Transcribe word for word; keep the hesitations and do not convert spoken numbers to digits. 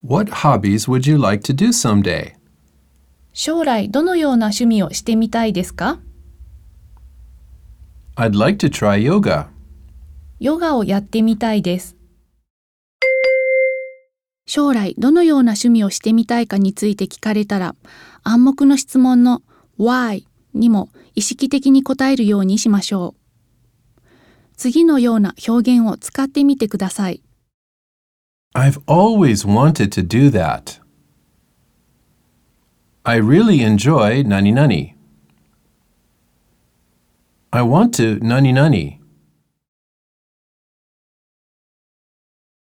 What hobbies would you like to do someday? 将来どのような趣味をしてみたいですか？ I'd like to try yoga. ヨガをやってみたいです。将来どのような趣味をしてみたいかについて聞かれたら、暗黙の質問の Why にも意識的に答えるようにしましょう。次のような表現を使ってみてください。 I've always wanted to do that. I really enjoy nani nani. I want to nani nani.